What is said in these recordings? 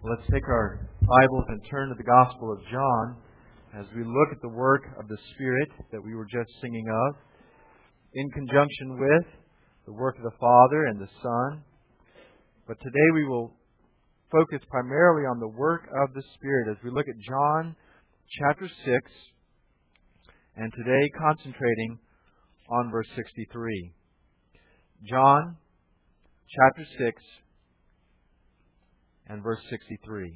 Let's take our Bibles and turn to the Gospel of John as we look at the work of the Spirit that we were just singing of, in conjunction with the work of the Father and the Son. But today we will focus primarily on the work of the Spirit as we look at John chapter 6, and today concentrating on verse 63. John chapter 6 and verse 63.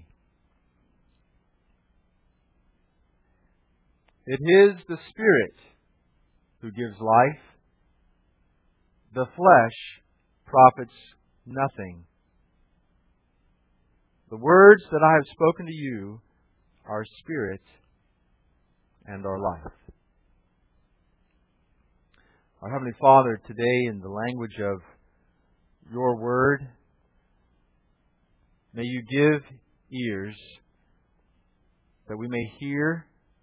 It is the Spirit who gives life. The flesh profits nothing. The words that I have spoken to you are spirit and are life. Our Heavenly Father, today in the language of your word, may you give ears that we may hear.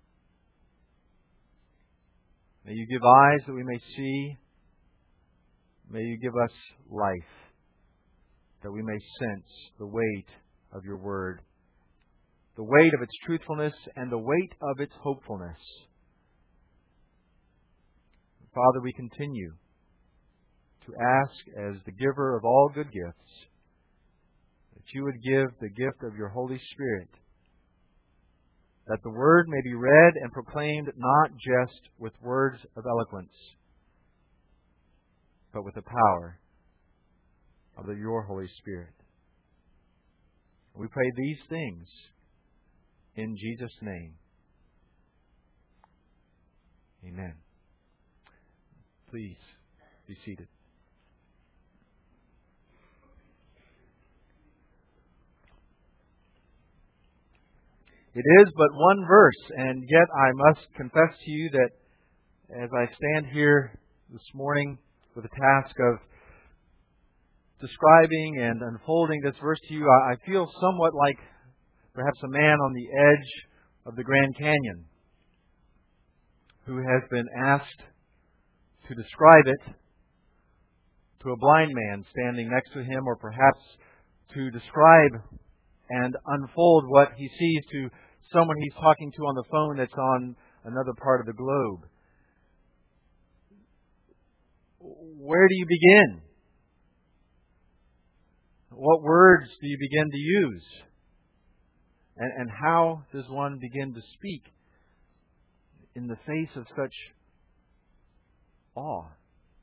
May you give eyes that we may see. May you give us life that we may sense the weight of your word, the weight of its truthfulness and the weight of its hopefulness. Father, we continue to ask, as the giver of all good gifts, that you would give the gift of your Holy Spirit, that the Word may be read and proclaimed not just with words of eloquence, but with the power of your Holy Spirit. We pray these things in Jesus' name. Amen. Please be seated. It is but one verse, and yet I must confess to you that as I stand here this morning with the task of describing and unfolding this verse to you, I feel somewhat like perhaps a man on the edge of the Grand Canyon who has been asked to describe it to a blind man standing next to him, or perhaps to describe and unfold what he sees to someone he's talking to on the phone that's on another part of the globe. Where do you begin? What words do you begin to use? And how does one begin to speak in the face of such awe?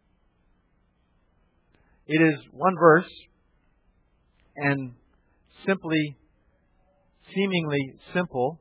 It is one verse, and simply, seemingly simple.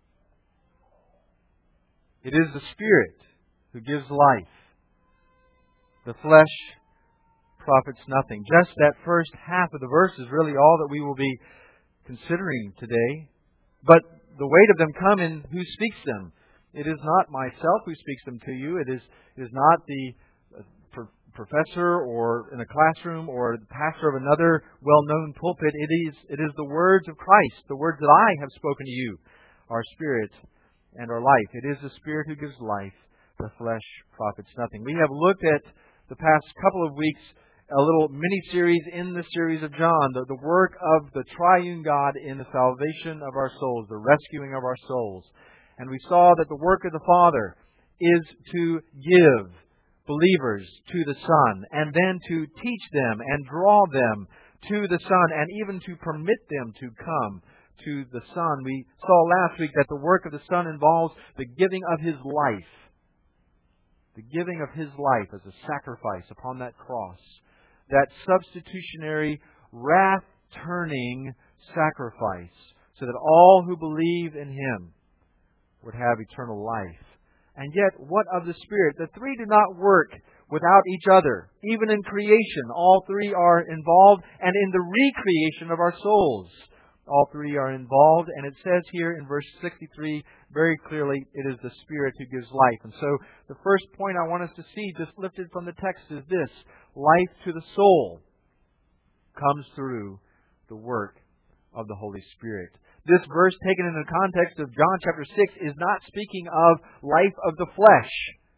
It is the Spirit who gives life. The flesh profits nothing. Just that first half of the verse is really all that we will be considering today. But the weight of them come in who speaks them. It is not myself who speaks them to you. It is not the professor or in a classroom or the pastor of another well-known pulpit. It is the words of Christ. The words that I have spoken to you are spirit and are life. It is the Spirit who gives life. The flesh profits nothing. We have looked at the past couple of weeks a little mini-series in the series of John, the work of the triune God in the salvation of our souls, the rescuing of our souls. And we saw that the work of the Father is to give believers to the Son, and then to teach them and draw them to the Son, and even to permit them to come to the Son. We saw last week that the work of the Son involves the giving of His life. The giving of His life as a sacrifice upon that cross. That substitutionary, wrath-turning sacrifice, so that all who believe in Him would have eternal life. And yet, what of the Spirit? The three do not work without each other. Even in creation, all three are involved, and in the recreation of our souls, all three are involved. And it says here in verse 63 very clearly, it is the Spirit who gives life. And so, the first point I want us to see, just lifted from the text, is this: life to the soul comes through the work of the Holy Spirit. This verse, taken in the context of John chapter 6, is not speaking of life of the flesh.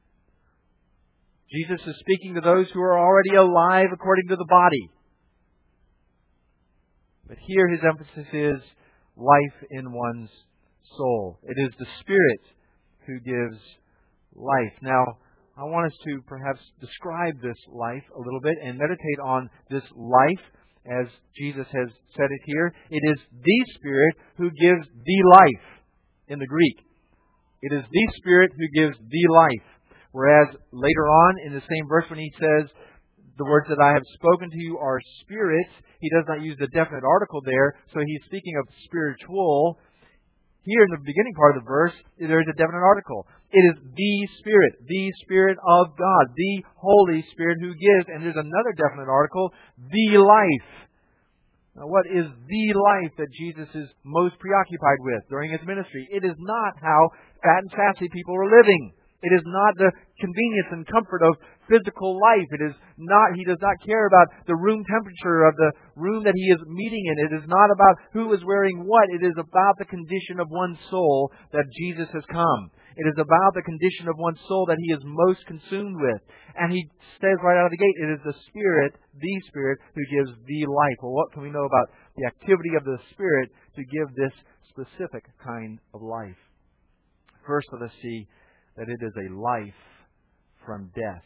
Jesus is speaking to those who are already alive according to the body. But here his emphasis is life in one's soul. It is the Spirit who gives life. Now, I want us to perhaps describe this life a little bit and meditate on this life as Jesus has said it here. It is the Spirit who gives the life in the Greek. It is the Spirit who gives the life. Whereas later on in the same verse when he says, the words that I have spoken to you are spirits, he does not use the definite article there, so he's speaking of spiritual. Here in the beginning part of the verse, there is a definite article. It is the Spirit of God, the Holy Spirit who gives. And there's another definite article, the life. Now, what is the life that Jesus is most preoccupied with during His ministry? It is not how fat and sassy people are living. It is not the convenience and comfort of physical life. It is not, He does not care about the room temperature of the room that He is meeting in. It is not about who is wearing what. It is about the condition of one's soul that Jesus has come. It is about the condition of one's soul that He is most consumed with. And He says right out of the gate, it is the Spirit who gives the life. Well, what can we know about the activity of the Spirit to give this specific kind of life? First, let us see that it is a life from death.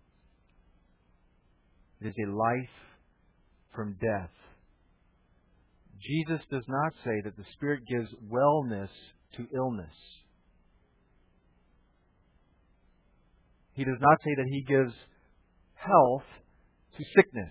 It is a life from death. Jesus does not say that the Spirit gives wellness to illness. He does not say that He gives health to sickness.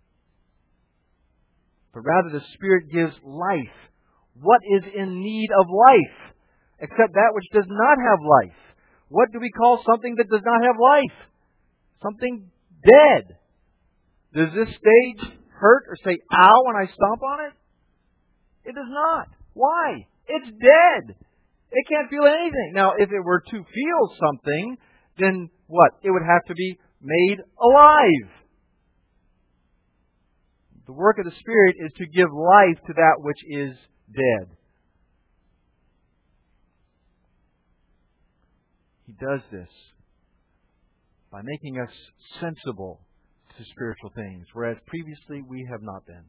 But rather the Spirit gives life. What is in need of life? Except that which does not have life. What do we call something that does not have life? Something dead. Does this stage hurt or say, ow, when I stomp on it? It does not. Why? It's dead. It can't feel anything. Now, if it were to feel something, then what? It would have to be made alive. The work of the Spirit is to give life to that which is dead. He does this by making us sensible to spiritual things, whereas previously we have not been.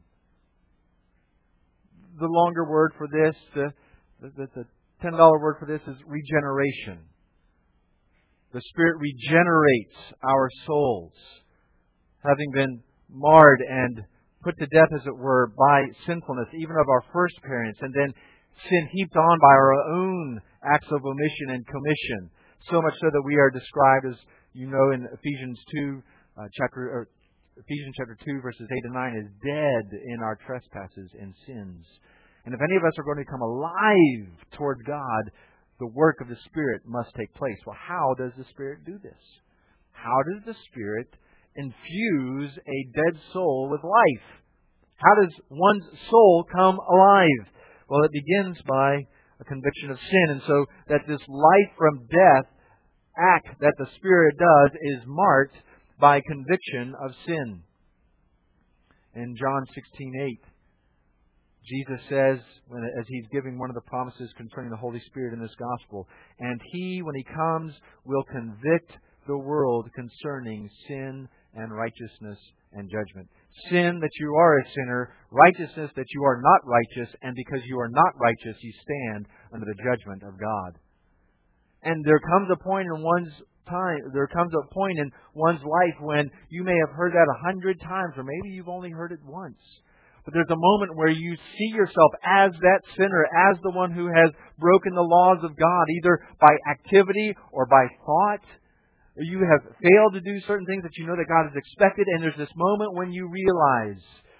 The longer word for this, the $10 word for this is regeneration. The Spirit regenerates our souls, having been marred and put to death, as it were, by sinfulness, even of our first parents, and then sin heaped on by our own acts of omission and commission. So much so that we are described, as you know, in Ephesians chapter 2, verses 8 and 9, as dead in our trespasses and sins. And if any of us are going to come alive toward God, the work of the Spirit must take place. Well, how does the Spirit do this? How does the Spirit infuse a dead soul with life? How does one's soul come alive? Well, it begins by a conviction of sin. And so that this life from death act that the Spirit does is marked by conviction of sin. In John 16:8, Jesus says, as He's giving one of the promises concerning the Holy Spirit in this Gospel, and He, when He comes, will convict the world concerning sin and righteousness and judgment. Sin, that you are a sinner. Righteousness, that you are not righteous. And because you are not righteous, you stand under the judgment of God. And there comes a point in one's life when you may have heard that 100 times, or maybe you've only heard it once. But there's a moment where you see yourself as that sinner, as the one who has broken the laws of God, either by activity or by thought. You have failed to do certain things that you know that God has expected, and there's this moment when you realize,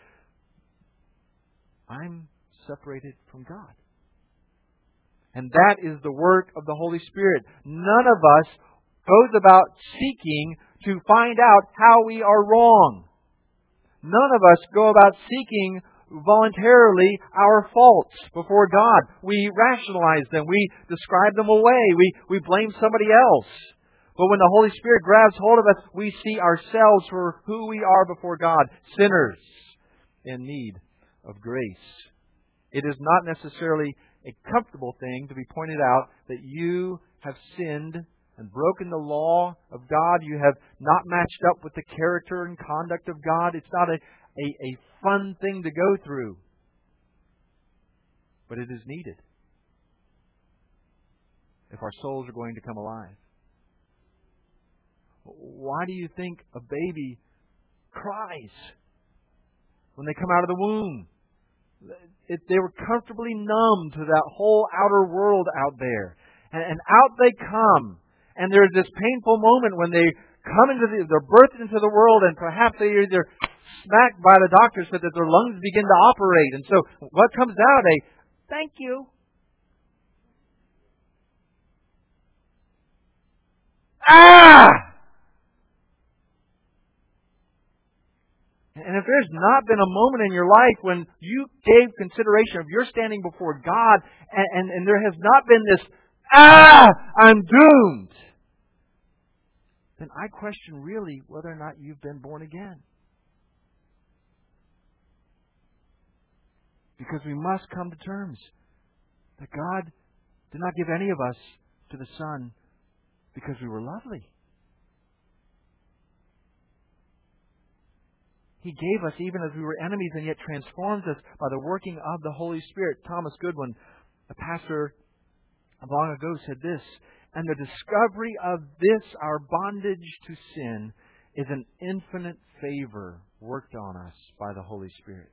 I'm separated from God. And that is the work of the Holy Spirit. None of us goes about seeking to find out how we are wrong. None of us go about seeking voluntarily our faults before God. We rationalize them. We describe them away. We blame somebody else. But when the Holy Spirit grabs hold of us, we see ourselves for who we are before God, sinners in need of grace. It is not necessarily a comfortable thing to be pointed out that you have sinned and broken the law of God. You have not matched up with the character and conduct of God. It's not a fun thing to go through. but it is needed if our souls are going to come alive. Why do you think a baby cries when they come out of the womb? They were comfortably numb to that whole outer world out there. And out they come. And there's this painful moment when they come they're birthed into the world, and perhaps they're either smacked by the doctor so that their lungs begin to operate. And so what comes out? A thank you. Ah! And if there's not been a moment in your life when you gave consideration of your standing before God, and there has not been this, I'm doomed, then I question really whether or not you've been born again. Because we must come to terms that God did not give any of us to the Son because we were lovely. He gave us even as we were enemies, and yet transformed us by the working of the Holy Spirit. Thomas Goodwin, a pastor long ago, said this, "And the discovery of this, our bondage to sin, is an infinite favor worked on us by the Holy Spirit."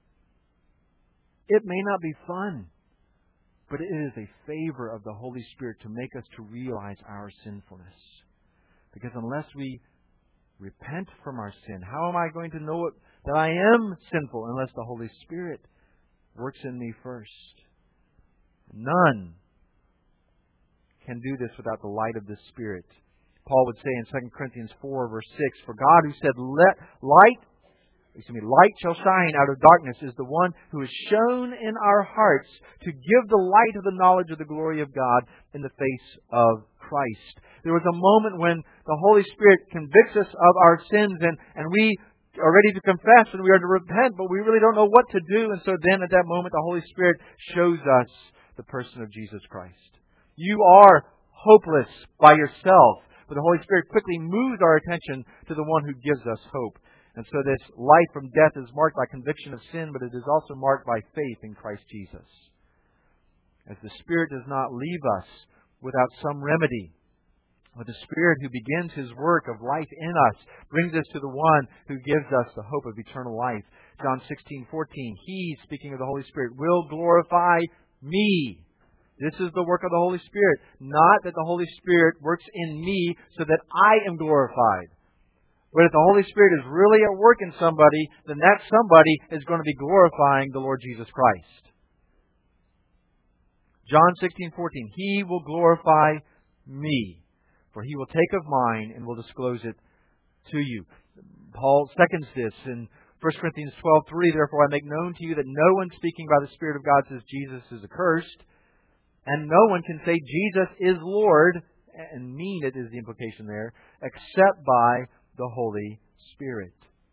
It may not be fun, but it is a favor of the Holy Spirit to make us to realize our sinfulness. Because unless we repent from our sin, how am I going to know that I am sinful unless the Holy Spirit works in me first? None can do this without the light of the Spirit. Paul would say in 2 Corinthians 4, verse 6, "For God who said, light shall shine out of darkness, is the one who is shown in our hearts to give the light of the knowledge of the glory of God in the face of Christ." There was a moment when the Holy Spirit convicts us of our sins, and we are ready to confess and we are to repent, but we really don't know what to do. And so then at that moment, the Holy Spirit shows us the person of Jesus Christ. You are hopeless by yourself, but the Holy Spirit quickly moves our attention to the one who gives us hope. And so this life from death is marked by conviction of sin, but it is also marked by faith in Christ Jesus. As the Spirit does not leave us without some remedy, but the Spirit who begins His work of life in us brings us to the one who gives us the hope of eternal life. John 16:14, He, speaking of the Holy Spirit, will glorify me. This is the work of the Holy Spirit. Not that the Holy Spirit works in me so that I am glorified. But if the Holy Spirit is really at work in somebody, then that somebody is going to be glorifying the Lord Jesus Christ. John 16:14, He will glorify me, for He will take of mine and will disclose it to you. Paul seconds this in 1 Corinthians 12:3, Therefore I make known to you that no one speaking by the Spirit of God says Jesus is accursed, and no one can say Jesus is Lord, and mean it is the implication there, except by the Holy Spirit.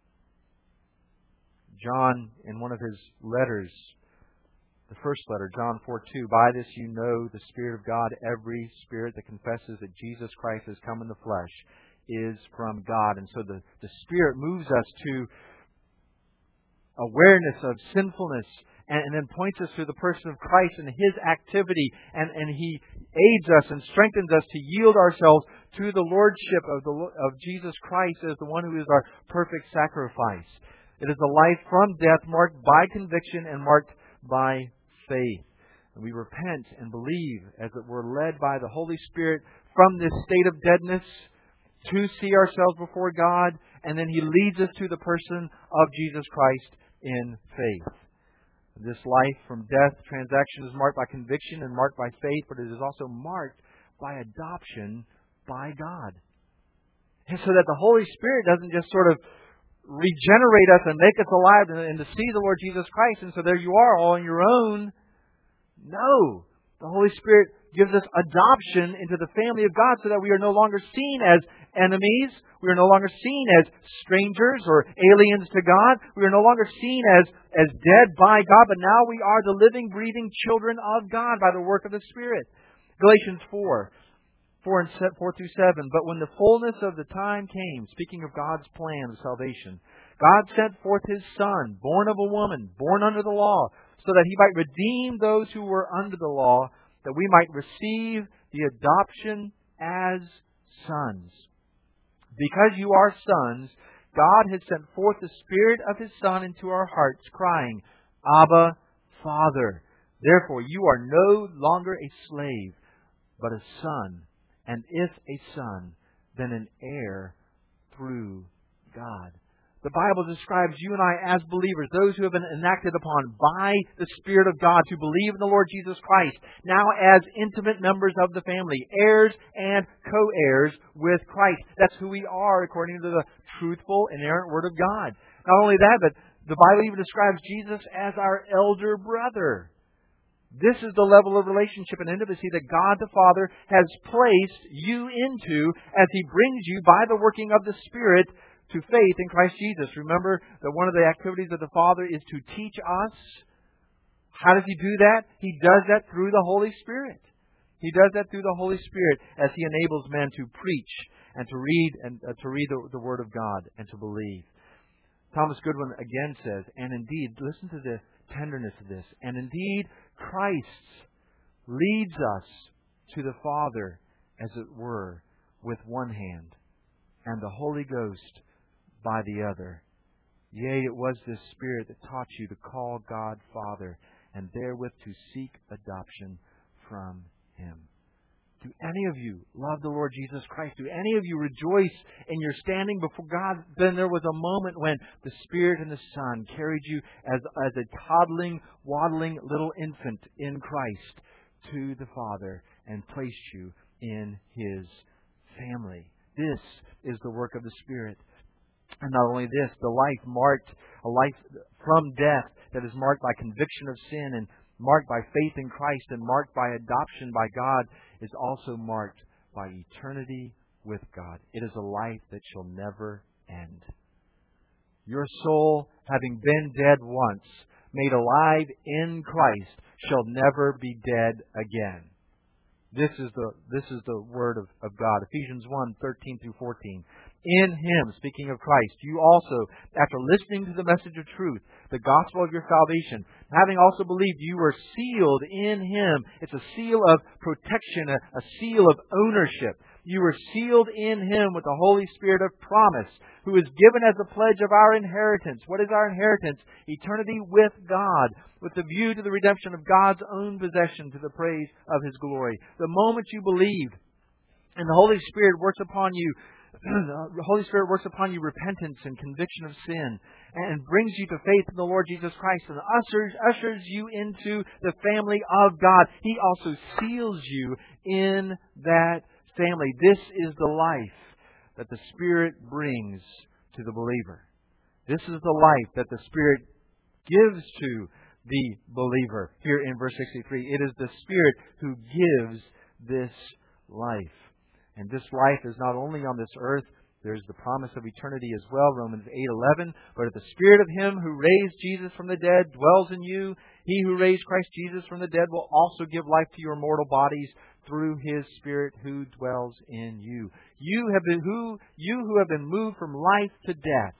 John, in one of his letters, the first letter, John 4:2, By this you know the Spirit of God, every spirit that confesses that Jesus Christ has come in the flesh is from God. And so the Spirit moves us to awareness of sinfulness and then points us to the person of Christ and His activity, and He aids us and strengthens us to yield ourselves to the Lordship of Jesus Christ as the one who is our perfect sacrifice. It is a life from death marked by conviction and marked by faith. And we repent and believe as it were led by the Holy Spirit from this state of deadness to see ourselves before God, and then He leads us to the person of Jesus Christ in faith. This life from death transaction is marked by conviction and marked by faith, but it is also marked by adoption by God. And so that the Holy Spirit doesn't just sort of regenerate us and make us alive and to see the Lord Jesus Christ, and so there you are all on your own. No. The Holy Spirit gives us adoption into the family of God so that we are no longer seen as enemies. We are no longer seen as strangers or aliens to God. We are no longer seen as dead by God, but now we are the living, breathing children of God by the work of the Spirit. Galatians 4:4-7. But when the fullness of the time came, speaking of God's plan of salvation, God sent forth His Son, born of a woman, born under the law, so that He might redeem those who were under the law, that we might receive the adoption as sons. Because you are sons, God has sent forth the Spirit of His Son into our hearts, crying, Abba, Father. Therefore you are no longer a slave, but a son, and if a son, then an heir through God. The Bible describes you and I as believers, those who have been enacted upon by the Spirit of God to believe in the Lord Jesus Christ, now as intimate members of the family, heirs and co-heirs with Christ. That's who we are according to the truthful, inerrant Word of God. Not only that, but the Bible even describes Jesus as our elder brother. This is the level of relationship and intimacy that God the Father has placed you into as He brings you by the working of the Spirit to faith in Christ Jesus. Remember that one of the activities of the Father is to teach us. How does He do that? He does that through the Holy Spirit. He does that through the Holy Spirit as He enables men to preach and to read the Word of God and to believe. Thomas Goodwin again says, and indeed, listen to the tenderness of this, and indeed Christ leads us to the Father, as it were, with one hand, and the Holy Ghost by the other. Yea, it was this Spirit that taught you to call God Father, and therewith to seek adoption from Him. Do any of you love the Lord Jesus Christ? Do any of you rejoice in your standing before God? Then there was a moment when the Spirit and the Son carried you as a toddling, waddling little infant in Christ to the Father and placed you in His family. This is the work of the Spirit. And not only this, a life from death that is marked by conviction of sin and marked by faith in Christ and marked by adoption by God is also marked by eternity with God. It is a life that shall never end. Your soul, having been dead once, made alive in Christ, shall never be dead again. This is the word of God. Ephesians 1:13-14. In Him, speaking of Christ, you also, after listening to the message of truth, the gospel of your salvation, having also believed, you were sealed in Him. It's a seal of protection, a seal of ownership. You were sealed in Him with the Holy Spirit of promise, who is given as a pledge of our inheritance. What is our inheritance? Eternity with God, with the view to the redemption of God's own possession to the praise of His glory. The moment you believed, and the Holy Spirit works upon you, the Holy Spirit works upon you repentance and conviction of sin and brings you to faith in the Lord Jesus Christ and ushers you into the family of God. He also seals you in that family. This is the life that the Spirit brings to the believer. This is the life that the Spirit gives to the believer. Here in verse 63, it is the Spirit who gives this life. And this life is not only on this earth, there's the promise of eternity as well, Romans 8:11. But if the Spirit of Him who raised Jesus from the dead dwells in you, He who raised Christ Jesus from the dead will also give life to your mortal bodies through His Spirit who dwells in you. You who have been moved from life to death,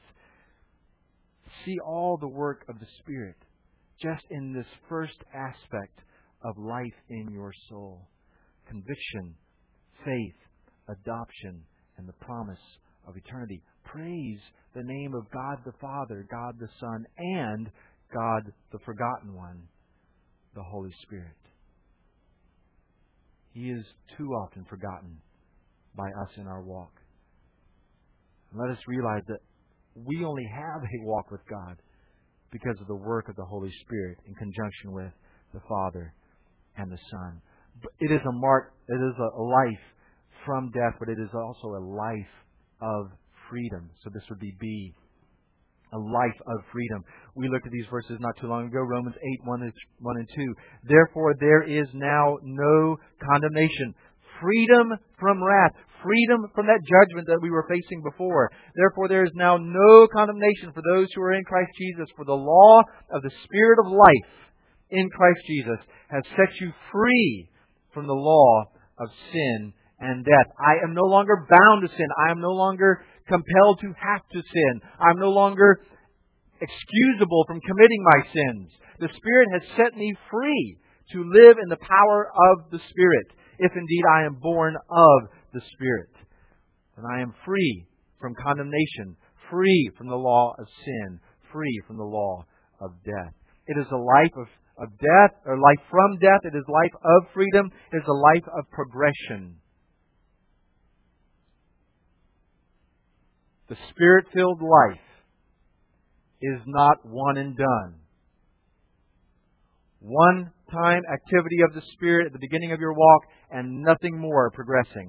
see all the work of the Spirit just in this first aspect of life in your soul. Conviction, faith, adoption, and the promise of eternity. Praise the name of God the Father, God the Son, and God the Forgotten One, the Holy Spirit. He is too often forgotten by us in our walk. And let us realize that we only have a walk with God because of the work of the Holy Spirit in conjunction with the Father and the Son. But it is a life from death, but it is also a life of freedom. So this would be B, a life of freedom. We looked at these verses not too long ago, Romans 8:1 and 2. Therefore there is now no condemnation. Freedom from wrath. Freedom from that judgment that we were facing before. Therefore there is now no condemnation for those who are in Christ Jesus. For the law of the Spirit of life in Christ Jesus has set you free from the law of sin and death. I am no longer bound to sin. I am no longer compelled to have to sin. I'm no longer excusable from committing my sins. The Spirit has set me free to live in the power of the Spirit, if indeed I am born of the Spirit. And I am free from condemnation, free from the law of sin, free from the law of death. It is a life of death, or life from death. It is life of freedom. It is a life of progression. The Spirit-filled life is not one and done. One-time activity of the Spirit at the beginning of your walk and nothing more progressing.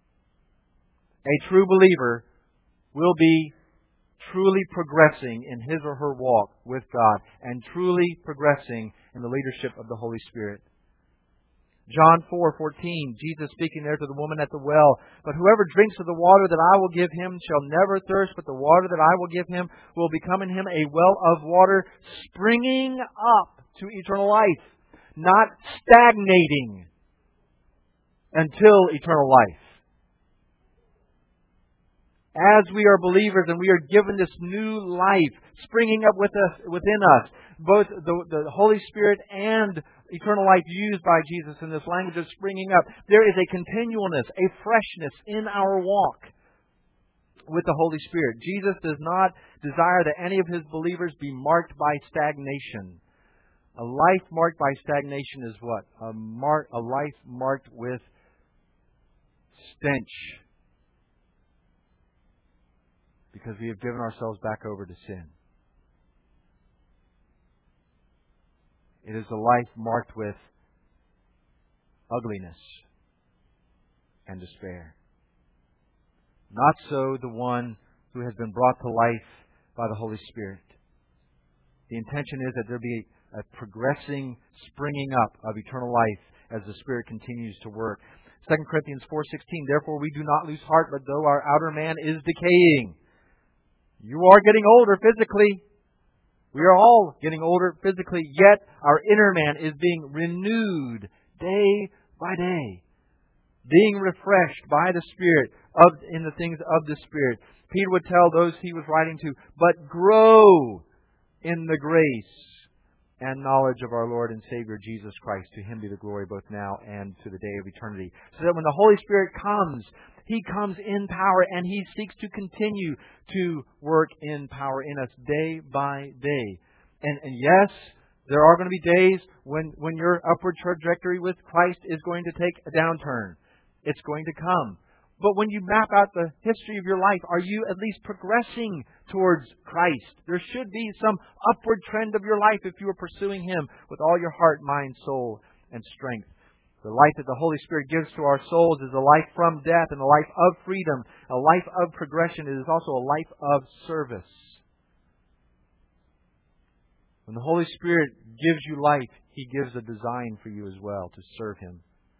A true believer will be truly progressing in his or her walk with God and truly progressing in the leadership of the Holy Spirit. John 4:14, Jesus speaking there to the woman at the well, "But whoever drinks of the water that I will give him shall never thirst, but the water that I will give him will become in him a well of water springing up to eternal life," not stagnating until eternal life. As we are believers and we are given this new life springing up within us, both the Holy Spirit and eternal life used by Jesus in this language of springing up, there is a continualness, a freshness in our walk with the Holy Spirit. Jesus does not desire that any of His believers be marked by stagnation. A life marked by stagnation is what? A life marked with stench. Because we have given ourselves back over to sin. It is a life marked with ugliness and despair. Not so the one who has been brought to life by the Holy Spirit. The intention is that there be a progressing springing up of eternal life as the Spirit continues to work. 2 Corinthians 4:16, "Therefore we do not lose heart, but though our outer man is decaying." You are getting older physically. We are all getting older physically, yet our inner man is being renewed day by day, being refreshed by the Spirit in the things of the Spirit. Peter would tell those he was writing to, "But grow in the grace and knowledge of our Lord and Savior Jesus Christ. To Him be the glory both now and to the day of eternity." So that when the Holy Spirit comes, He comes in power and He seeks to continue to work in power in us day by day. And yes, there are going to be days when your upward trajectory with Christ is going to take a downturn. It's going to come. But when you map out the history of your life, are you at least progressing towards Christ? There should be some upward trend of your life if you are pursuing Him with all your heart, mind, soul, and strength. The life that the Holy Spirit gives to our souls is a life from death and a life of freedom, a life of progression. It is also a life of service. When the Holy Spirit gives you life, He gives a design for you as well to serve Him.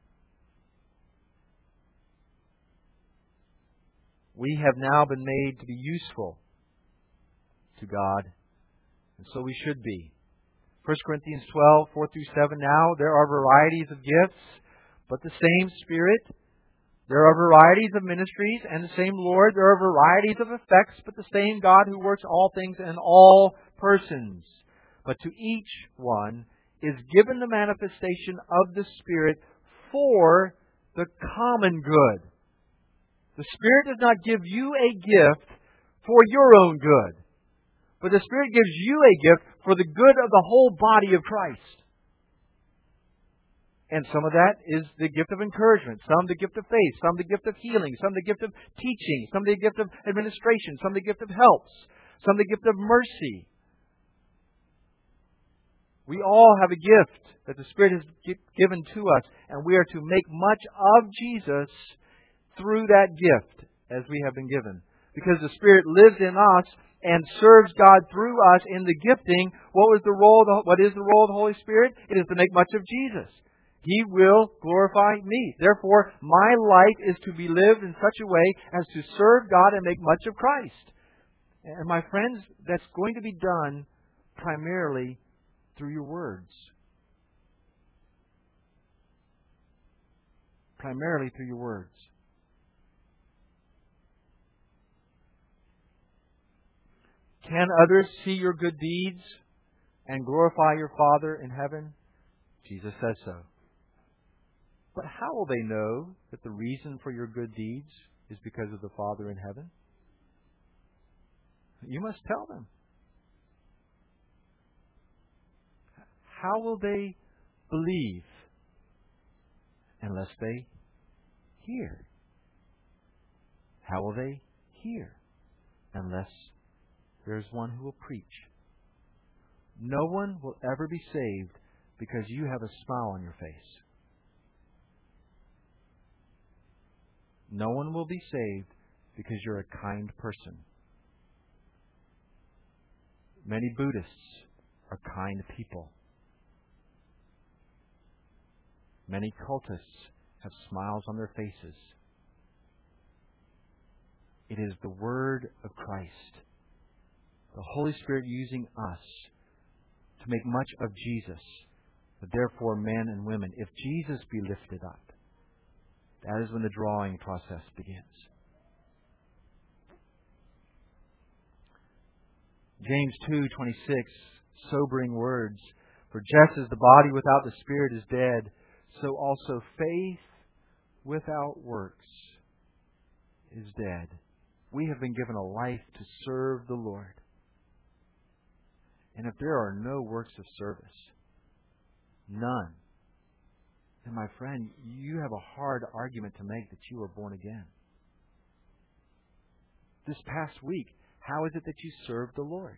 We have now been made to be useful to God, and so we should be. 1 Corinthians 12, 4-7, "Now there are varieties of gifts, but the same Spirit. There are varieties of ministries, and the same Lord. There are varieties of effects, but the same God who works all things in all persons. But to each one is given the manifestation of the Spirit for the common good." The Spirit does not give you a gift for your own good, but the Spirit gives you a gift for the good of the whole body of Christ. And some of that is the gift of encouragement, some the gift of faith, some the gift of healing, some the gift of teaching, some the gift of administration, some the gift of helps, some the gift of mercy. We all have a gift that the Spirit has given to us, and we are to make much of Jesus through that gift as we have been given. Because the Spirit lives in us and serves God through us in the gifting. What is the role of the Holy Spirit? It is to make much of Jesus. He will glorify me. Therefore, my life is to be lived in such a way as to serve God and make much of Christ. And my friends, that's going to be done primarily through your words. Primarily through your words. Can others see your good deeds and glorify your Father in heaven? Jesus says so. But how will they know that the reason for your good deeds is because of the Father in heaven? You must tell them. How will they believe unless they hear? How will they hear unless there is one who will preach? No one will ever be saved because you have a smile on your face. No one will be saved because you're a kind person. Many Buddhists are kind people. Many cultists have smiles on their faces. It is the Word of Christ, the Holy Spirit using us to make much of Jesus. But therefore, men and women, if Jesus be lifted up, that is when the drawing process begins. James 2:26, sobering words. For just as the body without the Spirit is dead, so also faith without works is dead. We have been given a life to serve the Lord. And if there are no works of service, none, then my friend, you have a hard argument to make that you are born again. This past week, how is it that you served the Lord?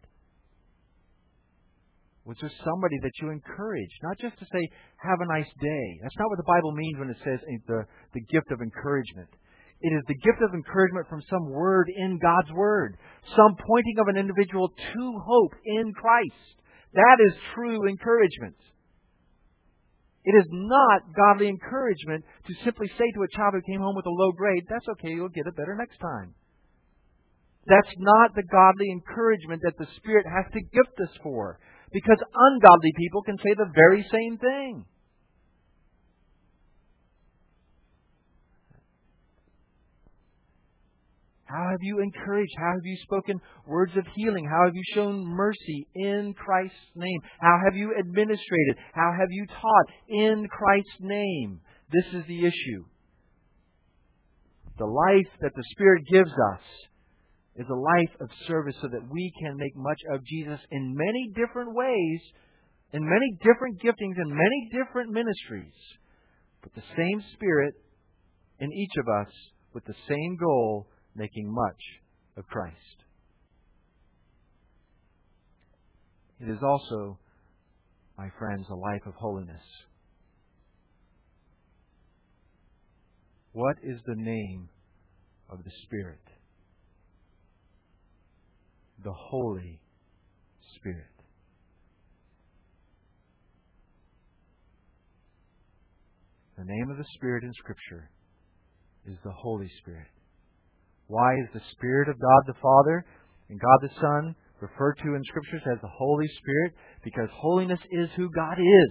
Was there somebody that you encouraged? Not just to say, have a nice day. That's not what the Bible means when it says the gift of encouragement. It is the gift of encouragement from some word in God's Word. Some pointing of an individual to hope in Christ. That is true encouragement. It is not godly encouragement to simply say to a child who came home with a low grade, that's okay, you'll get it better next time. That's not the godly encouragement that the Spirit has to gift us for. Because ungodly people can say the very same thing. How have you encouraged? How have you spoken words of healing? How have you shown mercy in Christ's name? How have you administrated? How have you taught in Christ's name? This is the issue. The life that the Spirit gives us is a life of service so that we can make much of Jesus in many different ways, in many different giftings, in many different ministries. But the same Spirit in each of us with the same goal, making much of Christ. It is also, my friends, a life of holiness. What is the name of the Spirit? The Holy Spirit. The name of the Spirit in Scripture is the Holy Spirit. Why is the Spirit of God the Father and God the Son referred to in Scriptures as the Holy Spirit? Because holiness is who God is.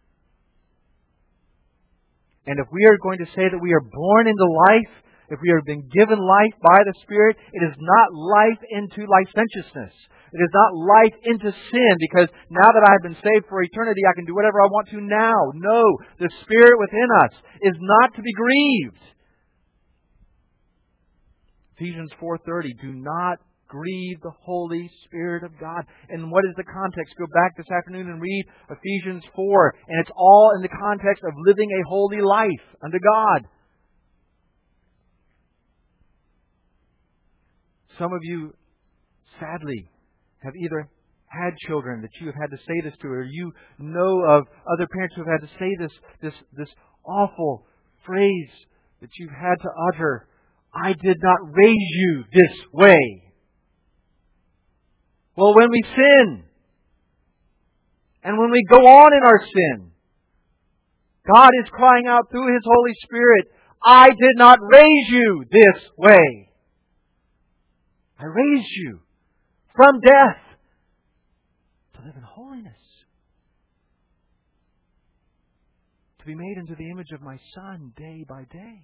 And if we are going to say that we are born into life, if we have been given life by the Spirit, it is not life into licentiousness. It is not life into sin, because now that I have been saved for eternity, I can do whatever I want to now. No, the Spirit within us is not to be grieved. Ephesians 4:30, do not grieve the Holy Spirit of God. And what is the context? Go back this afternoon and read Ephesians 4. And it's all in the context of living a holy life unto God. Some of you, sadly, have either had children that you have had to say this to, or you know of other parents who have had to say this awful phrase that you've had to utter. I did not raise you this way. Well, when we sin, and when we go on in our sin, God is crying out through His Holy Spirit, I did not raise you this way. I raised you from death to live in holiness. To be made into the image of my Son day by day.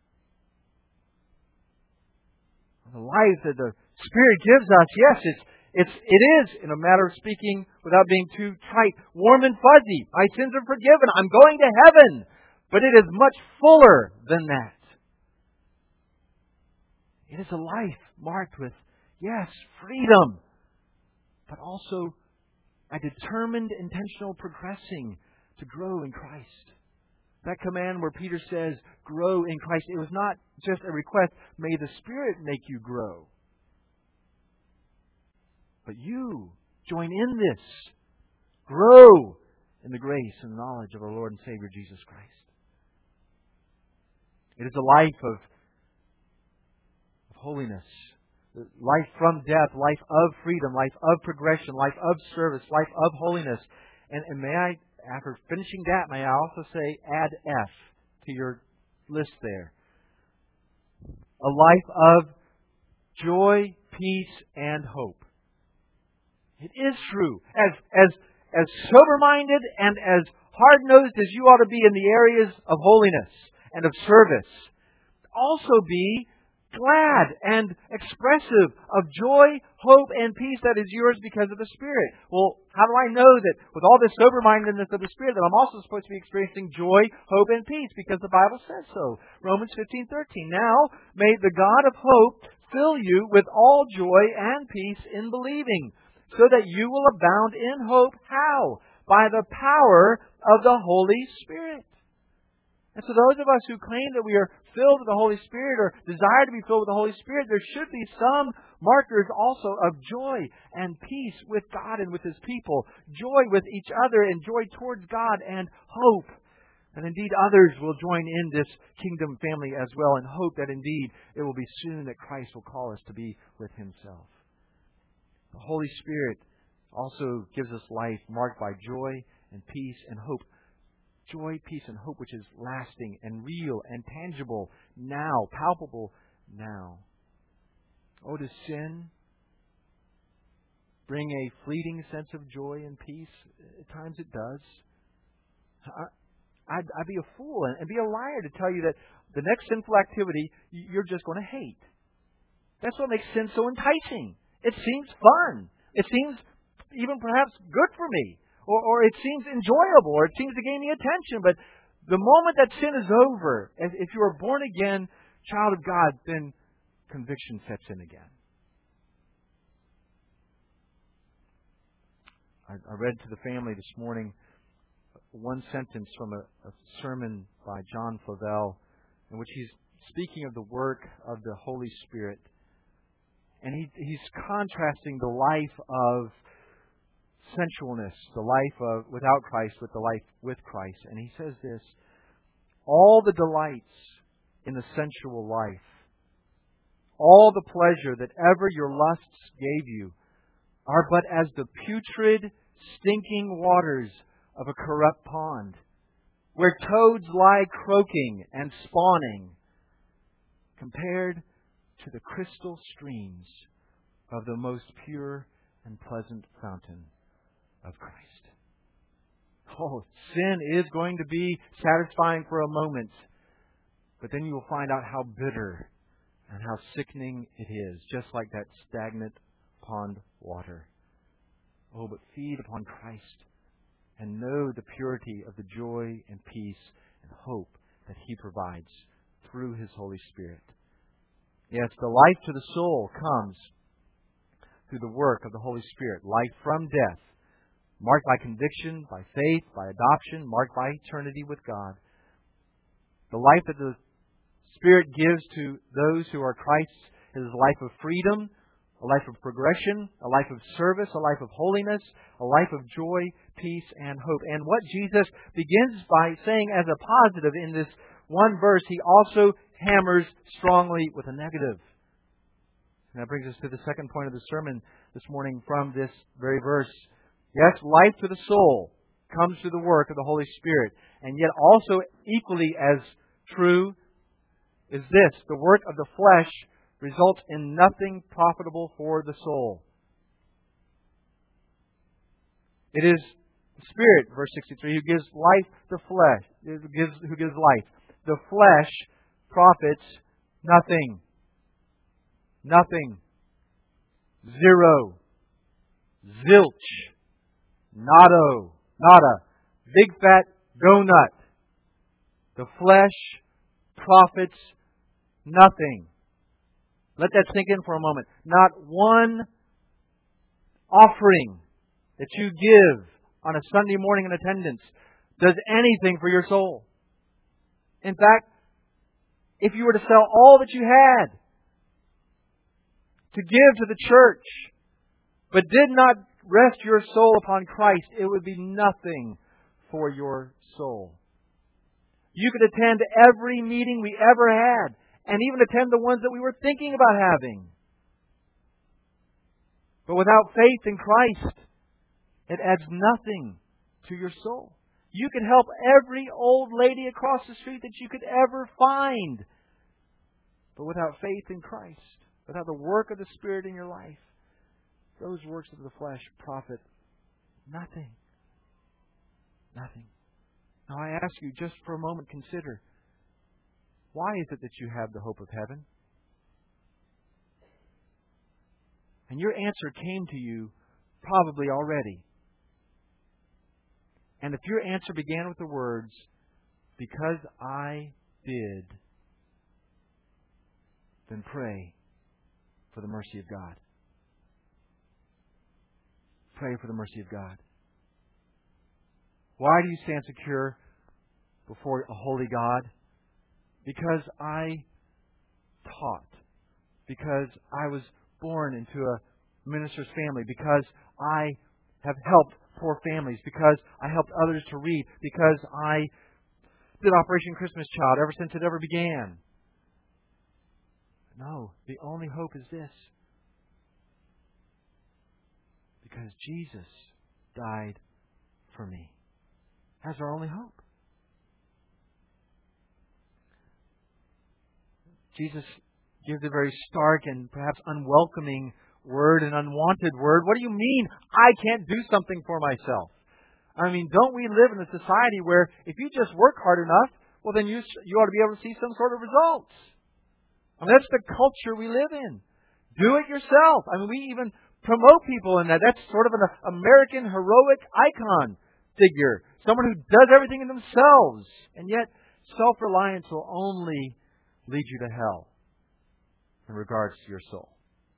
The life that the Spirit gives us, yes, It is, in a matter of speaking, without being too trite, warm and fuzzy. My sins are forgiven. I'm going to heaven. But it is much fuller than that. It is a life marked with, yes, freedom, but also a determined, intentional progressing to grow in Christ. That command where Peter says, grow in Christ, it was not just a request, may the Spirit make you grow. But you join in this. Grow in the grace and knowledge of our Lord and Savior Jesus Christ. It is a life of holiness. Life from death, life of freedom, life of progression, life of service, life of holiness. And may I, after finishing that, may I also say, add F to your list there. A life of joy, peace, and hope. It is true. As sober-minded and as hard-nosed as you ought to be in the areas of holiness and of service, also be glad and expressive of joy, hope, and peace that is yours because of the Spirit. Well, how do I know that with all this sober-mindedness of the Spirit that I'm also supposed to be experiencing joy, hope, and peace? Because the Bible says so. Romans 15:13. Now may the God of hope fill you with all joy and peace in believing, so that you will abound in hope. How? By the power of the Holy Spirit. And so those of us who claim that we are filled with the Holy Spirit or desire to be filled with the Holy Spirit, there should be some markers also of joy and peace with God and with His people. Joy with each other and joy towards God and hope. And indeed others will join in this kingdom family as well, and hope that indeed it will be soon that Christ will call us to be with Himself. The Holy Spirit also gives us life marked by joy and peace and hope. Joy, peace, and hope which is lasting and real and tangible now, palpable now. Oh, does sin bring a fleeting sense of joy and peace? At times it does. I'd be a fool and be a liar to tell you that the next sinful activity you're just going to hate. That's what makes sin so enticing. It seems fun. It seems even perhaps good for me. Or it seems enjoyable, or it seems to gain the attention. But the moment that sin is over, if you are born again, child of God, then conviction sets in again. I read to the family this morning one sentence from a sermon by John Flavel, in which he's speaking of the work of the Holy Spirit. And he's contrasting the life of sensualness, the life of without Christ with the life with Christ. And he says this: all the delights in the sensual life, all the pleasure that ever your lusts gave you, are but as the putrid, stinking waters of a corrupt pond, where toads lie croaking and spawning, compared to the crystal streams of the most pure and pleasant fountain of Christ. Oh, sin is going to be satisfying for a moment, but then you will find out how bitter and how sickening it is, just like that stagnant pond water. Oh, but feed upon Christ and know the purity of the joy and peace and hope that He provides through His Holy Spirit. Yes, the life to the soul comes through the work of the Holy Spirit. Life from death, marked by conviction, by faith, by adoption, marked by eternity with God. The life that the Spirit gives to those who are Christ's is a life of freedom, a life of progression, a life of service, a life of holiness, a life of joy, peace, and hope. And what Jesus begins by saying as a positive in this one verse, He also hammers strongly with a negative. And that brings us to the second point of the sermon this morning from this very verse. Yes, life to the soul comes through the work of the Holy Spirit. And yet also equally as true is this: the work of the flesh results in nothing profitable for the soul. It is the Spirit, verse 63, who gives life to flesh, who gives life. The flesh profits nothing. Nothing. Zero. Zilch. Nado. Nada. Big fat donut. The flesh profits nothing. Let that sink in for a moment. Not one offering that you give on a Sunday morning in attendance does anything for your soul. In fact, if you were to sell all that you had to give to the church, but did not rest your soul upon Christ, it would be nothing for your soul. You could attend every meeting we ever had, and even attend the ones that we were thinking about having. But without faith in Christ, it adds nothing to your soul. You could help every old lady across the street that you could ever find. But without faith in Christ, without the work of the Spirit in your life, those works of the flesh profit nothing. Nothing. Now I ask you, just for a moment, consider, why is it that you have the hope of heaven? And your answer came to you probably already. And if your answer began with the words, because I did, then pray for the mercy of God. Pray for the mercy of God. Why do you stand secure before a holy God? Because I taught. Because I was born into a minister's family. Because I have helped poor families. Because I helped others to read. Because I did Operation Christmas Child ever since it ever began. No, the only hope is this. Because Jesus died for me. That's our only hope. Jesus gives a very stark and perhaps unwelcoming word, an unwanted word. What do you mean, I can't do something for myself? I mean, don't we live in a society where if you just work hard enough, well then you ought to be able to see some sort of results. I mean, that's the culture we live in. Do it yourself. I mean, we even promote people in that. That's sort of an American heroic icon figure. Someone who does everything in themselves. And yet, self-reliance will only lead you to hell in regards to your soul.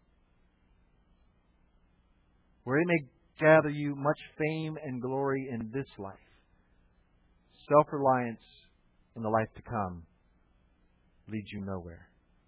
Where it may gather you much fame and glory in this life, self-reliance in the life to come leads you nowhere.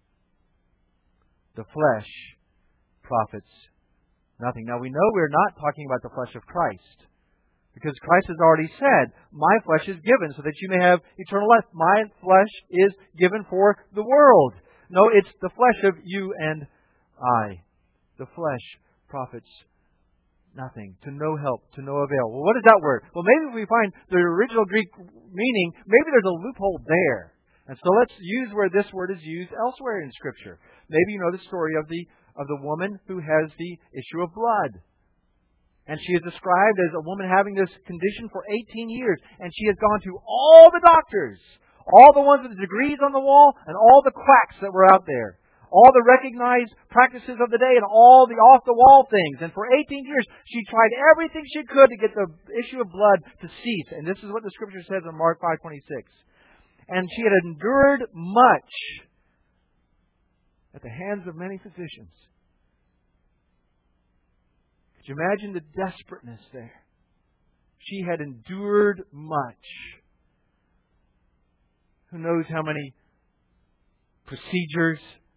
The flesh profits nothing. Now we know we're not talking about the flesh of Christ, because Christ has already said, my flesh is given so that you may have eternal life. My flesh is given for the world. No, it's the flesh of you and I. The flesh profits nothing, to no help, to no avail. Well, what is that word? Well, maybe if we find the original Greek meaning, maybe there's a loophole there. And so let's use where this word is used elsewhere in Scripture. Maybe you know the story of the woman who has the issue of blood. And she is described as a woman having this condition for 18 years. And she has gone to all the doctors, all the ones with the degrees on the wall, and all the quacks that were out there. All the recognized practices of the day and all the off-the-wall things. And for 18 years, she tried everything she could to get the issue of blood to cease. And this is what the Scripture says in Mark 5:26. And she had endured much at the hands of many physicians. Could you imagine the desperateness there? She had endured much. Who knows how many procedures,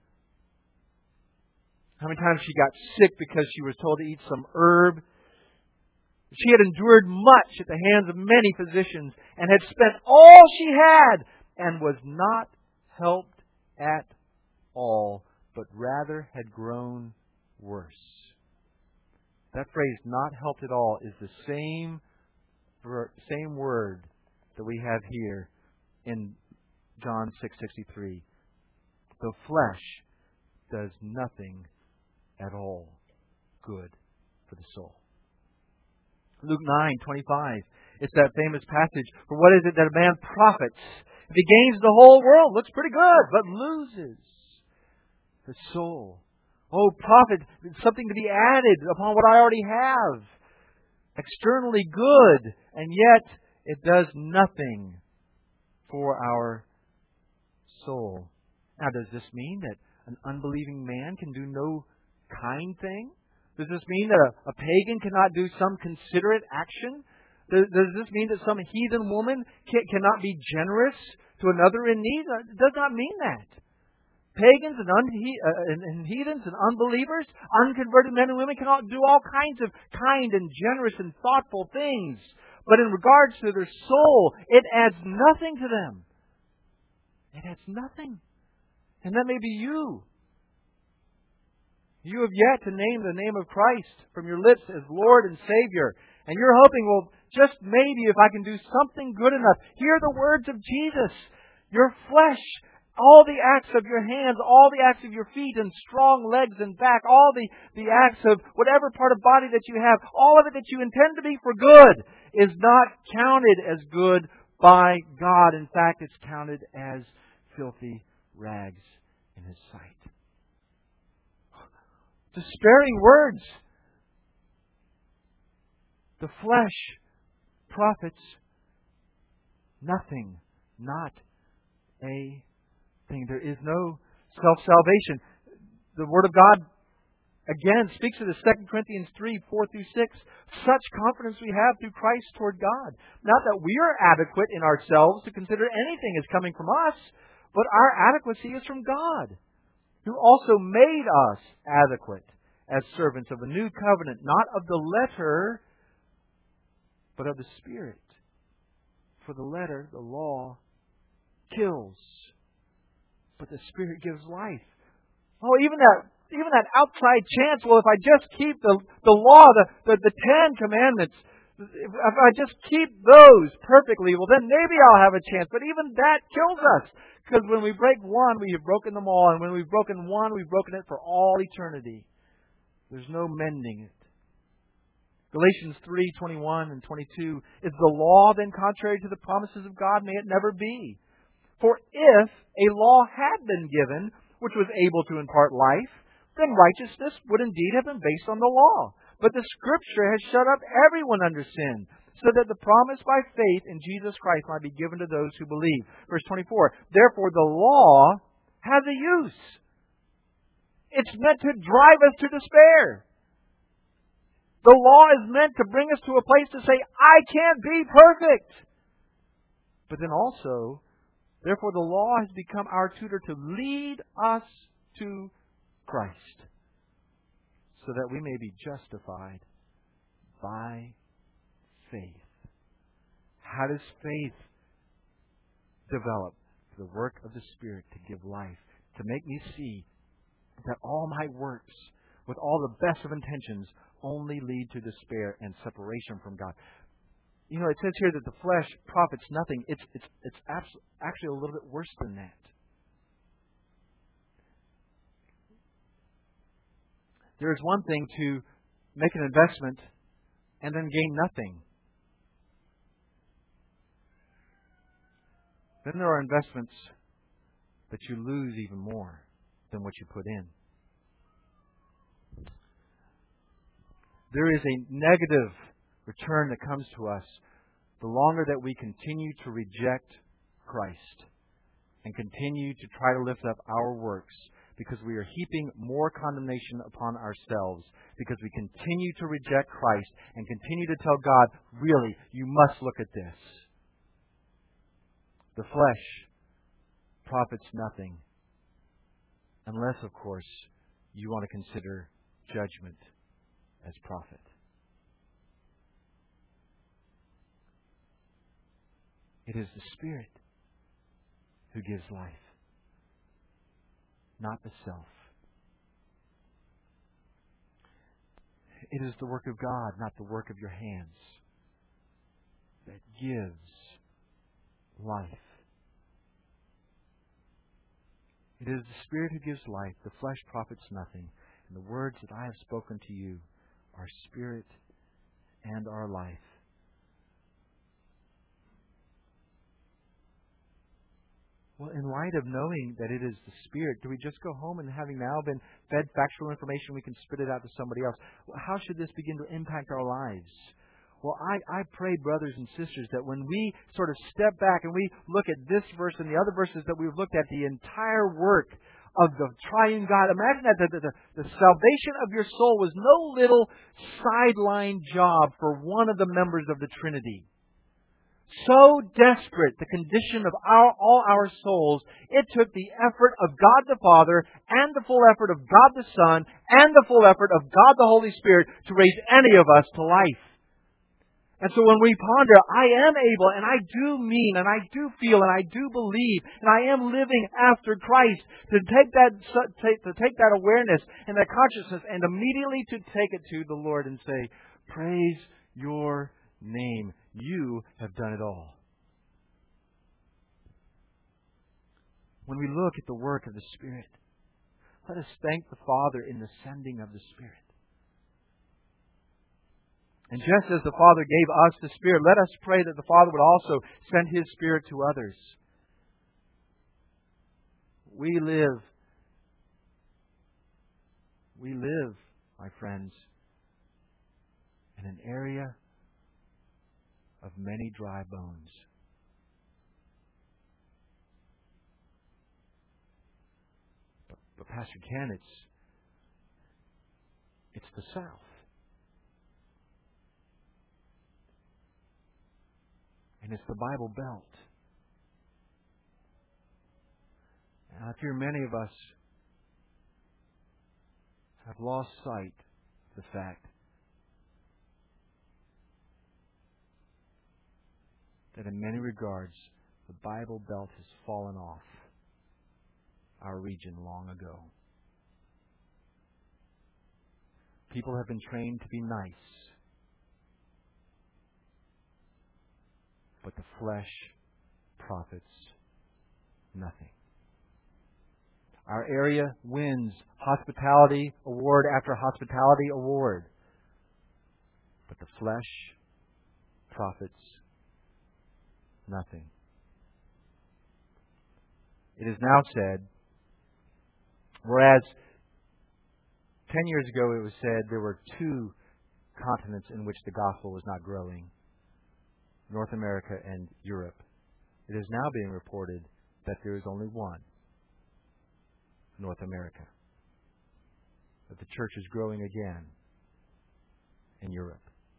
how many times she got sick because she was told to eat some herb. She had endured much at the hands of many physicians and had spent all she had and was not helped at all, but rather had grown worse. That phrase, not helped at all, is the same word that we have here in John 6:63. The flesh does nothing at all good for the soul. Luke 9:25. It's that famous passage. For what is it that a man profits if he gains the whole world? Looks pretty good, but loses the soul. Oh, profit, something to be added upon what I already have. Externally good, and yet it does nothing for our soul. Now, does this mean that an unbelieving man can do no kind thing? Does this mean that a pagan cannot do some considerate action? Does this mean that some heathen woman cannot be generous to another in need? It does not mean that. Pagans and heathens and unbelievers, unconverted men and women cannot do all kinds of kind and generous and thoughtful things. But in regards to their soul, it adds nothing to them. It adds nothing. And that may be you. You have yet to name the name of Christ from your lips as Lord and Savior. And you're hoping, well, just maybe if I can do something good enough. Hear the words of Jesus. Your flesh, all the acts of your hands, all the acts of your feet and strong legs and back, all the acts of whatever part of body that you have, all of it that you intend to be for good is not counted as good by God. In fact, it's counted as filthy rags in His sight. Despairing words. The flesh profits nothing, not a thing. There is no self-salvation. The Word of God, again, speaks of this, 2 Corinthians 3, 4 through 6. Such confidence we have through Christ toward God. Not that we are adequate in ourselves to consider anything as coming from us, but our adequacy is from God, who also made us adequate as servants of a new covenant, not of the letter, but of the Spirit. For the letter, the law, kills, but the Spirit gives life. Oh, even that outside chance, well, if I just keep the law, the 10 commandments, if I just keep those perfectly, well, then maybe I'll have a chance. But even that kills us. Because when we break one, we have broken them all. And when we've broken one, we've broken it for all eternity. There's no mending it. Galatians 3:21 and 22. Is the law then contrary to the promises of God? May it never be. For if a law had been given, which was able to impart life, then righteousness would indeed have been based on the law. But the Scripture has shut up everyone under sin, so that the promise by faith in Jesus Christ might be given to those who believe. Verse 24. Therefore the law has a use. It's meant to drive us to despair. The law is meant to bring us to a place to say, I can't be perfect. But then also, therefore the law has become our tutor to lead us to Christ, so that we may be justified by faith. How does faith develop? The work of the Spirit to give life, to make me see that all my works, with all the best of intentions, only lead to despair and separation from God. You know, it says here that the flesh profits nothing. It's actually a little bit worse than that. There is one thing to make an investment and then gain nothing. Then there are investments that you lose even more than what you put in. There is a negative return that comes to us the longer that we continue to reject Christ and continue to try to lift up our works, because we are heaping more condemnation upon ourselves, because we continue to reject Christ and continue to tell God, really, you must look at this. The flesh profits nothing unless, of course, you want to consider judgment as profit. It is the Spirit who gives life, not the self. It is the work of God, not the work of your hands, that gives life. It is the Spirit who gives life. The flesh profits nothing. And the words that I have spoken to you are Spirit and are life. Well, in light of knowing that it is the Spirit, do we just go home and having now been fed factual information, we can spit it out to somebody else? Well, how should this begin to impact our lives? Well, I pray, brothers and sisters, that when we sort of step back and we look at this verse and the other verses that we've looked at, the entire work of the triune God, imagine that the salvation of your soul was no little sideline job for one of the members of the Trinity. So desperate, the condition of all our souls, it took the effort of God the Father and the full effort of God the Son and the full effort of God the Holy Spirit to raise any of us to life. And so when we ponder, I am able, and I do mean, and I do feel, and I do believe, and I am living after Christ, to take that awareness and that consciousness and immediately to take it to the Lord and say, praise your name. You have done it all. When we look at the work of the Spirit, let us thank the Father in the sending of the Spirit. And just as the Father gave us the Spirit, let us pray that the Father would also send His Spirit to others. We live, my friends, in an area of many dry bones. But Pastor Ken, it's the South. And it's the Bible Belt. And I fear many of us have lost sight of the fact that in many regards, the Bible Belt has fallen off our region long ago. People have been trained to be nice, but the flesh profits nothing. Our area wins hospitality award after hospitality award, but the flesh profits nothing. It is now said, whereas 10 years ago it was said there were 2 continents in which the gospel was not growing, North America and Europe. It is now being reported that there is only one, North America. That the church is growing again in Europe.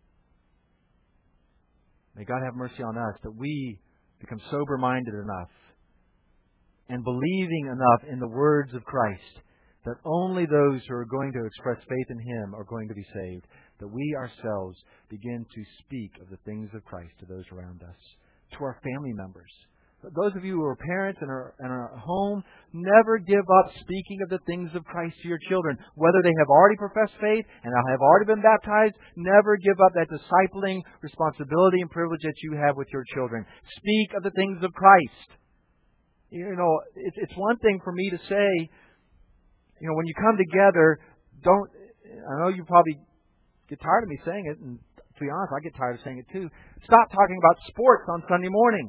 May God have mercy on us that we become sober-minded enough and believing enough in the words of Christ that only those who are going to express faith in Him are going to be saved, that we ourselves begin to speak of the things of Christ to those around us, to our family members. Those of you who are parents and are at home, never give up speaking of the things of Christ to your children. Whether they have already professed faith and have already been baptized, never give up that discipling responsibility and privilege that you have with your children. Speak of the things of Christ. You know, it's one thing for me to say, you know, when you come together, I know you probably get tired of me saying it, and to be honest, I get tired of saying it too. Stop talking about sports on Sunday morning.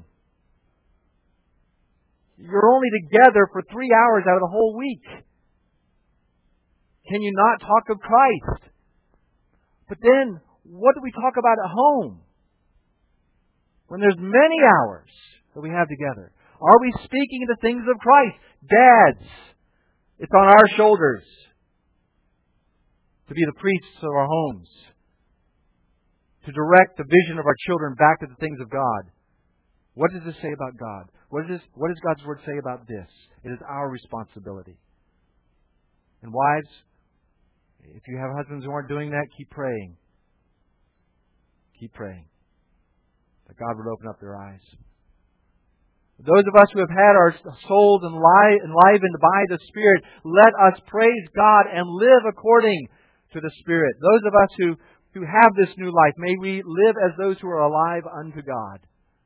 You're only together for 3 hours out of the whole week. Can you not talk of Christ? But then, what do we talk about at home? When there's many hours that we have together. Are we speaking of the things of Christ? Dads, it's on our shoulders to be the priests of our homes, to direct the vision of our children back to the things of God. What does this say about God? What does God's Word say about this? It is our responsibility. And wives, if you have husbands who aren't doing that, keep praying. Keep praying that God would open up their eyes. Those of us who have had our souls enlivened by the Spirit, let us praise God and live according to the Spirit. Those of us who have this new life, may we live as those who are alive unto God.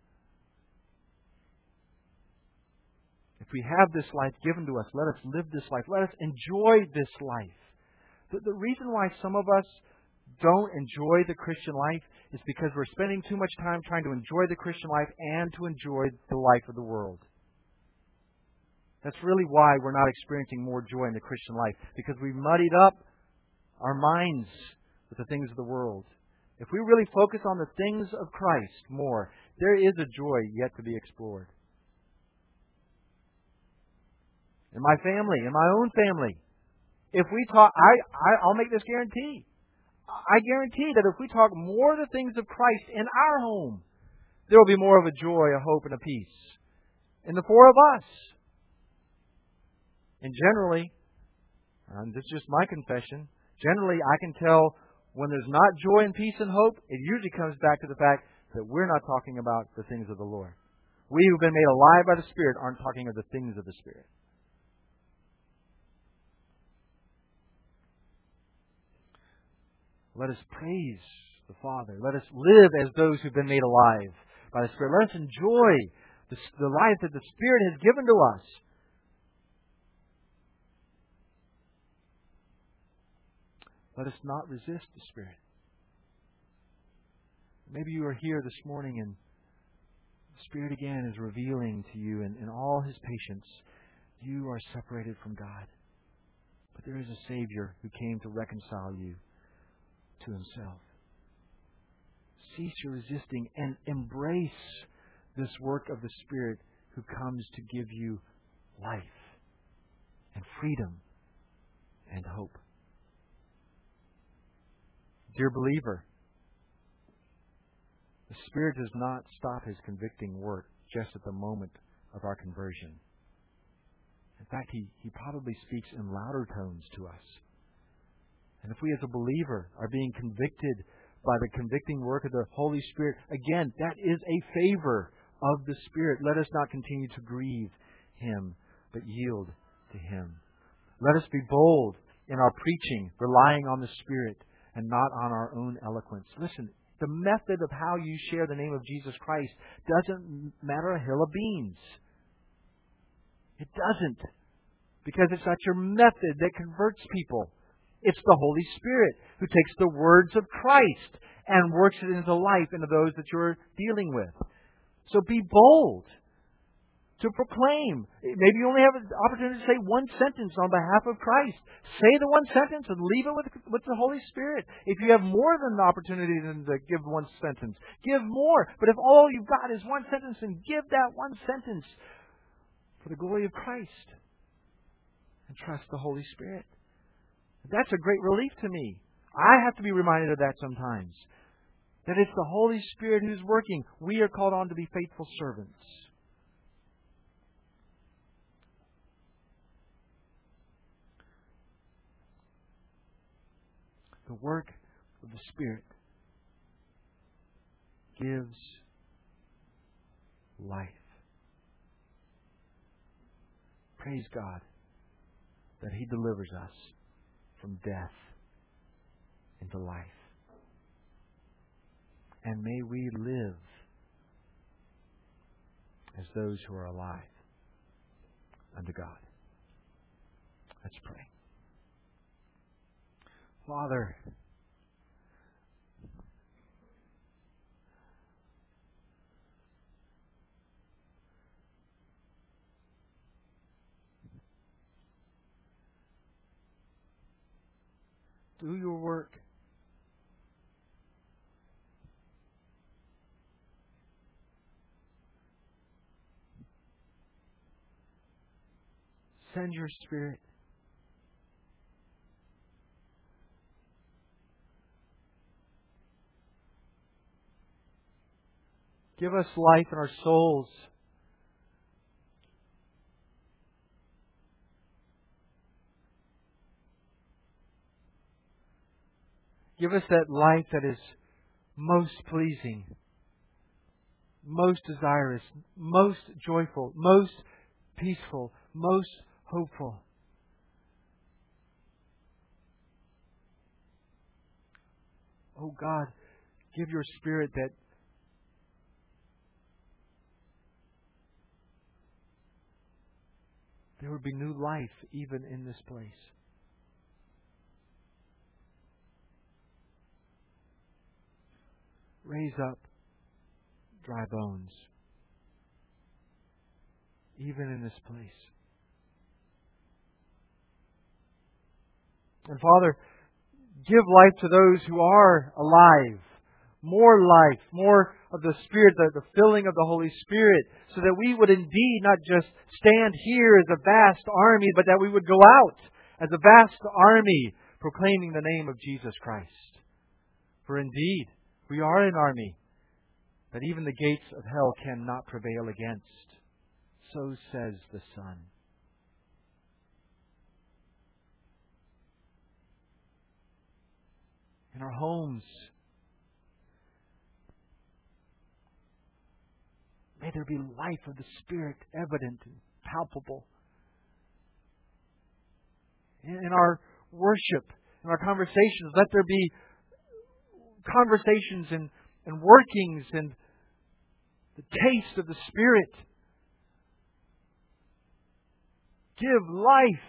If we have this life given to us, let us live this life. Let us enjoy this life. The reason why some of us don't enjoy the Christian life is because we're spending too much time trying to enjoy the Christian life and to enjoy the life of the world. That's really why we're not experiencing more joy in the Christian life, because we've muddied up our minds with the things of the world. If we really focus on the things of Christ more, there is a joy yet to be explored. In my family, in my own family, if we talk, I'll make this guarantee. I guarantee that if we talk more of the things of Christ in our home, there will be more of a joy, a hope, and a peace in the four of us. And generally, and this is just my confession, generally I can tell when there's not joy and peace and hope, it usually comes back to the fact that we're not talking about the things of the Lord. We who've been made alive by the Spirit aren't talking of the things of the Spirit. Let us praise the Father. Let us live as those who've been made alive by the Spirit. Let us enjoy the life that the Spirit has given to us. Let us not resist the Spirit. Maybe you are here this morning and the Spirit again is revealing to you in all His patience, you are separated from God. But there is a Savior who came to reconcile you to Himself. Cease your resisting and embrace this work of the Spirit who comes to give you life and freedom and hope. Dear believer, the Spirit does not stop His convicting work just at the moment of our conversion. In fact, He probably speaks in louder tones to us. And if we as a believer are being convicted by the convicting work of the Holy Spirit, again, that is a favor of the Spirit. Let us not continue to grieve Him, but yield to Him. Let us be bold in our preaching, relying on the Spirit and not on our own eloquence. Listen, the method of how you share the name of Jesus Christ doesn't matter a hill of beans. It doesn't. Because it's not your method that converts people. It's the Holy Spirit who takes the words of Christ and works it into life into those that you're dealing with. So be bold to proclaim. Maybe you only have an opportunity to say one sentence on behalf of Christ. Say the one sentence and leave it with the Holy Spirit. If you have more than the opportunity to give one sentence, give more. But if all you've got is one sentence, then give that one sentence for the glory of Christ. And trust the Holy Spirit. That's a great relief to me. I have to be reminded of that sometimes. That it's the Holy Spirit who's working. We are called on to be faithful servants. The work of the Spirit gives life. Praise God that He delivers us from death into life. And may we live as those who are alive unto God. Let's pray. Father, do your work. Send your Spirit. Give us life in our souls. Give us that life that is most pleasing, most desirous, most joyful, most peaceful, most hopeful. Oh God, give your Spirit that there would be new life even in this place. Raise up dry bones, even in this place. And Father, give life to those who are alive. More life, more of the Spirit, the filling of the Holy Spirit, so that we would indeed not just stand here as a vast army, but that we would go out as a vast army proclaiming the name of Jesus Christ. For indeed, we are an army that even the gates of hell cannot prevail against. So says the Son. In our homes, may there be life of the Spirit evident and palpable. In our worship, in our conversations, let there be conversations and workings and the taste of the Spirit. Give life.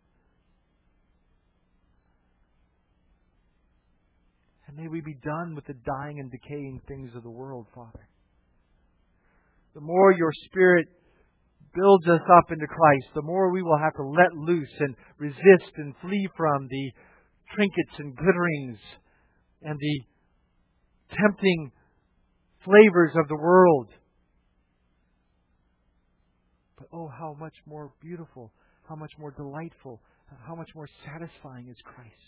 And may we be done with the dying and decaying things of the world, Father. The more your Spirit builds us up into Christ, the more we will have to let loose and resist and flee from the trinkets and glitterings and the tempting flavors of the world. But oh, how much more beautiful, how much more delightful, how much more satisfying is Christ.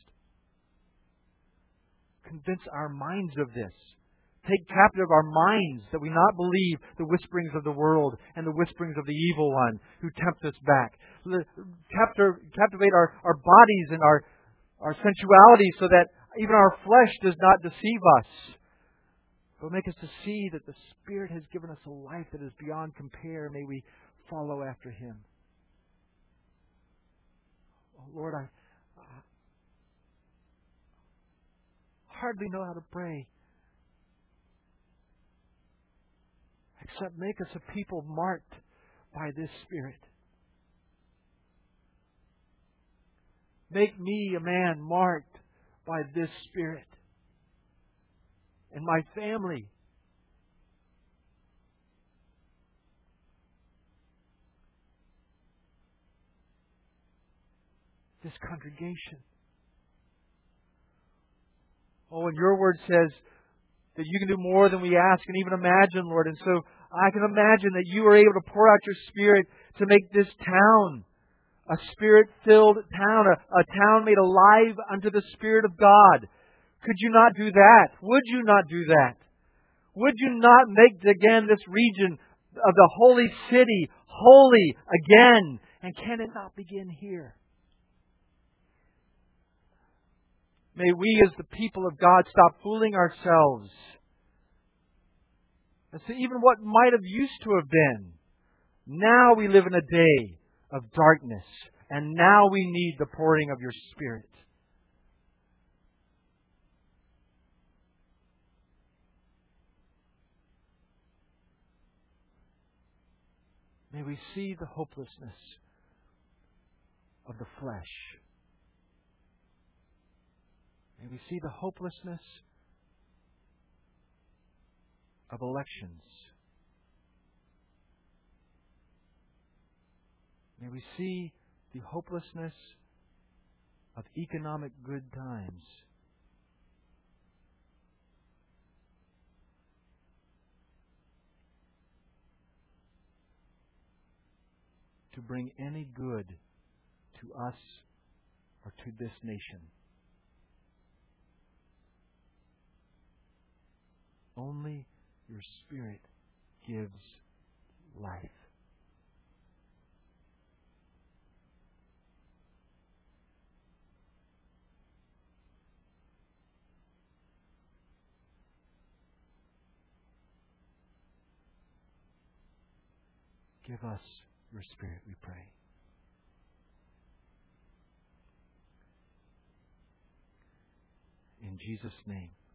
Convince our minds of this. Take captive our minds that we not believe the whisperings of the world and the whisperings of the evil one who tempt us back. Captivate our bodies and our sensuality so that even our flesh does not deceive us. But make us to see that the Spirit has given us a life that is beyond compare. May we follow after Him. Oh, Lord, I hardly know how to pray. Except make us a people marked by this Spirit. Make me a man marked by this Spirit. And my family. This congregation. Oh, and your word says that you can do more than we ask and even imagine, Lord. And so I can imagine that you are able to pour out your Spirit to make this town a Spirit-filled town, a town made alive unto the Spirit of God. Could you not do that? Would you not do that? Would you not make again this region of the holy city holy again? And can it not begin here? May we as the people of God stop fooling ourselves as to even what might have used to have been. Now we live in a day of darkness, and now we need the pouring of your Spirit. May we see the hopelessness of the flesh. May we see the hopelessness of elections. May we see the hopelessness of economic good times. To bring any good to us or to this nation. Only your Spirit gives life. Give us your Spirit, we pray. In Jesus' name.